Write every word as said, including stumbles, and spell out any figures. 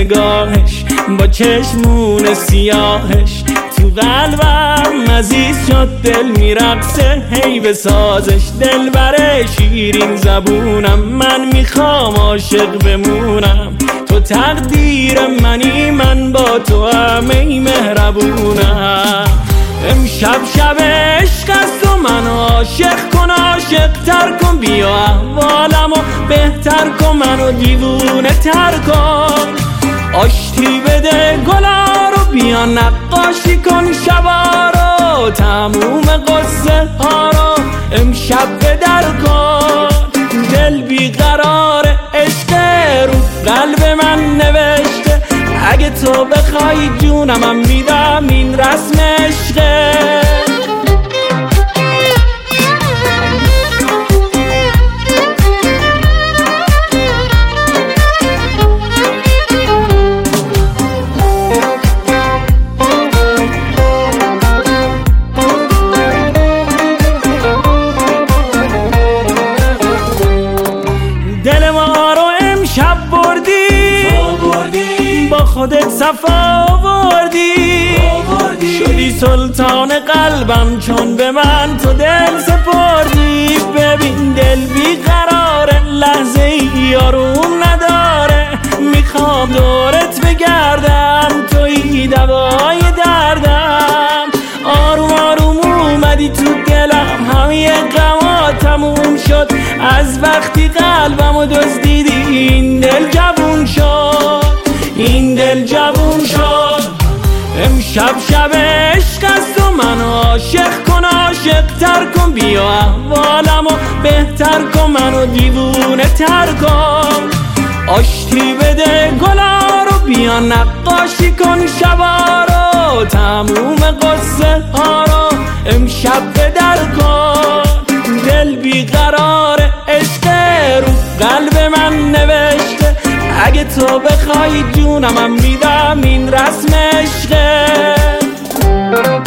نگاهش با چشمون سیاهش تو قلبم عزیز شد، دل میرقصه هی به سازش. دل بره شیرین زبونم، من میخوام عاشق بمونم. تو تقدیر منی، من با تو همه مهربونم. امشب شب عشق است و من عاشق کن، عاشق تر کن، بیا احوالمو بهتر کن، منو دیوونه تر کن. آشتی بده گلا رو، بیا نقاشی کن شبا رو، تموم قصه ها رو امشب بدر کن. دل بیقرار عشق رو قلب من نوشته، اگه تو بخوای جونم میدم، این رسم عشقه. دل ما رو امشب بردی، با خودت صفا آوردی، شدی سلطان قلبم چون به من تو دل سپردی. ببین دل بیقراره، لحظه ای آروم نداره، میخوام دورت بگردم، توی دوای دردم. آروم آروم اومدی تو دلم، همه غما تموم شد از وقتی قلبمو دزدیدی. این دل جوون شد، این دل جوون شد. امشب شب عشق است و من عاشق کن، عاشق تر کن، بیا احوالمو بهتر کن، منو دیوونه تر کن. آشتی بده گلا رو، بیا نقاشی کن شبا رو، تموم قصه ها رو امشب بدر کن. دل بیقرار عشق رو قلب من نوشته، اگه تو بخوای جونم میدم، این رسم عشقه.